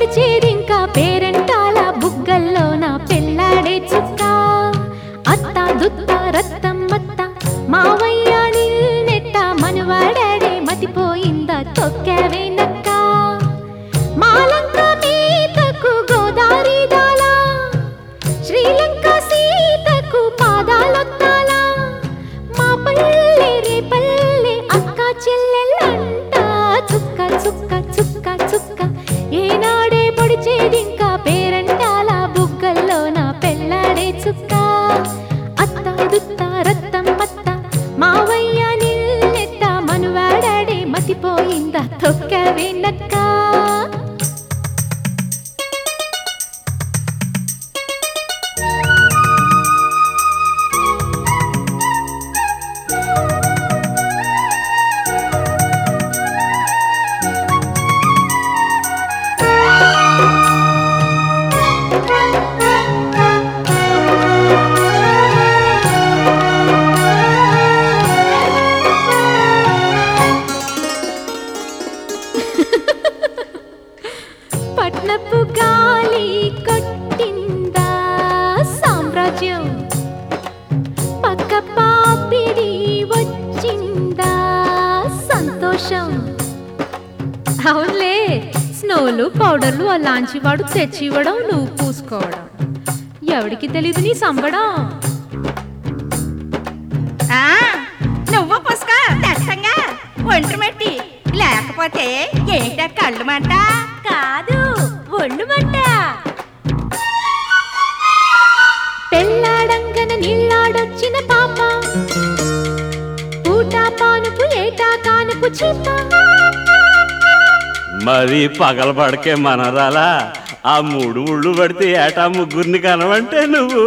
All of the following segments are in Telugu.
పొడిచేదింకా పేరంటాల బుగ్గల్లో నా పెళ్ళాడే చుక్క అత్త దుత్త రత్తం మత్త మావయ్య నిన్నెట్ట మనవాడాడే మతిపోయిందా తొక్కావే నక్క మాలంక మీతకు గోదారి దాలా శ్రీలంక సీతకు పాదాలొత్తాలా మా పల్లె రే పల్లె అక్క చెల్లెళ్ళంట చుక్క చుక్క చుక్క చుక్క ఏనాడే పొడిచేదింకా పేరంటాల బుగ్గల్లో నా పెళ్ళాడే చుక్క అత్త దుత్త రత్తం మత్త మావయ్య నిన్నెట్ట మనవాడాడే మతిపోయిందా తొక్కావే నక్క పట్నపు గాలి కొట్టిందా సామ్రాజ్యం పక్క పాపిడి వచ్చిందా సంతోషం అవునులే స్నోలు పౌడర్లు ఆ లాంచివాడు తెచ్చివ్వడం నువ్వు పూసుకోవడం ఎవడికి తెలీదు నీ సంబడం నువ్వు పుస్క దట్టంగా ఒంటి మట్టి లేకపోతే ఏంట కళ్ళు మంట కాదు ఒళ్ళు మంట పెళ్ళాడంగన నీళ్ళాడొచ్చిన పాప పూటా పానుపు ఏటా కానుపు చీప మరి పగలబడకే మనరాలా ఆ మూడు ముళ్ళు పడితే ఏటా ముగ్గురిని కనవంటే నువ్వు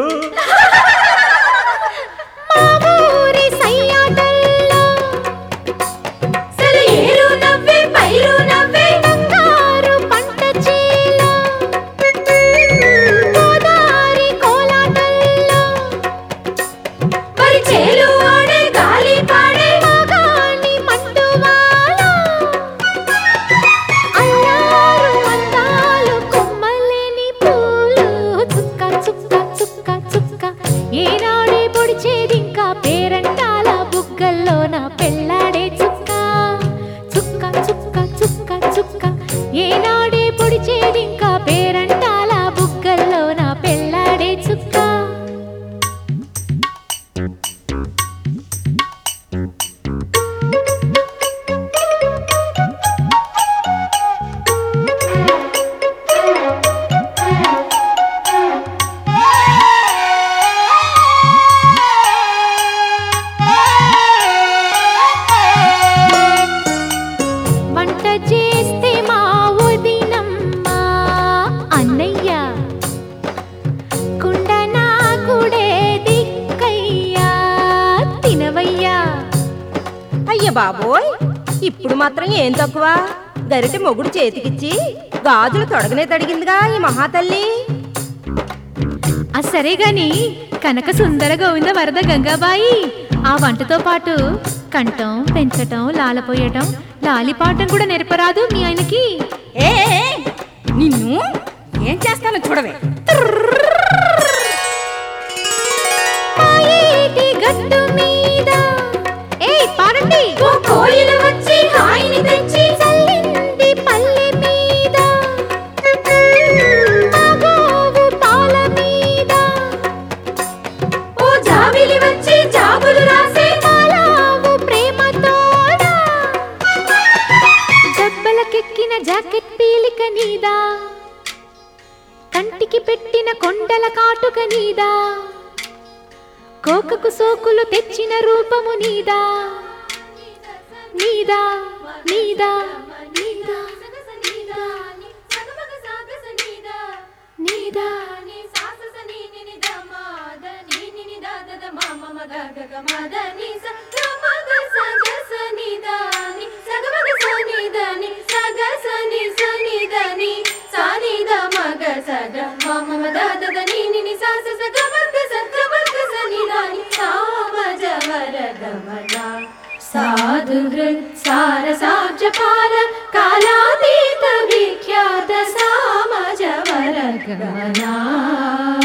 ఏనాడే పొడిచేదింకా పేరంటాల బుగ్గల్లో నా పెళ్ళాడే చుక్క చుక్క చుక్క చుక్క చుక్క ఏనాడే పొడిచేదింకా పేరంటాల బుగ్గల్లో నా పెళ్ళాడే చుక్క చేస్తే మా వదినమ్మ అన్నయ్య కుండనా కుడే దిక్కయ్యా తినవయ్యా అయ్య బాబోయ్ ఇప్పుడు మాత్రం ఏం తక్కువ గరిటె మొగుడు చేతికిచ్చి గాజులు తొడగనే తడిగిందిగా ఈ మహాతల్లి సరే గాని కనక సుందర గోవింద వరద గంగాబాయి ఆ వంటతో పాటు కంఠం పెంచటం లాలపోయటం లాలిపాటం కూడా నేర్పరాదు మీ ఆయనకి ఏ నిన్ను ఏం చేస్తానో చూడవే గట్టు మీద పాడండి కోయిలు వచ్చి హాయిని తెచ్చి చల్లింది పల్లె మీద గోవు పాల మీద ఓ జాబిలి వచ్చి జాబులు రాసే మాలావు ప్రేమతోడా దెబ్బలకెక్కిన జాకెట్ పీలిక నీదా కంటికి పెట్టిన కొండల కాటుక నీదా కోకకు సోకులు తెచ్చిన రూపము నీదా నీదా నీదా నీదా నీదా साधुहृत् सारसाब्जपाल कालातीत विख्यात साम గమనా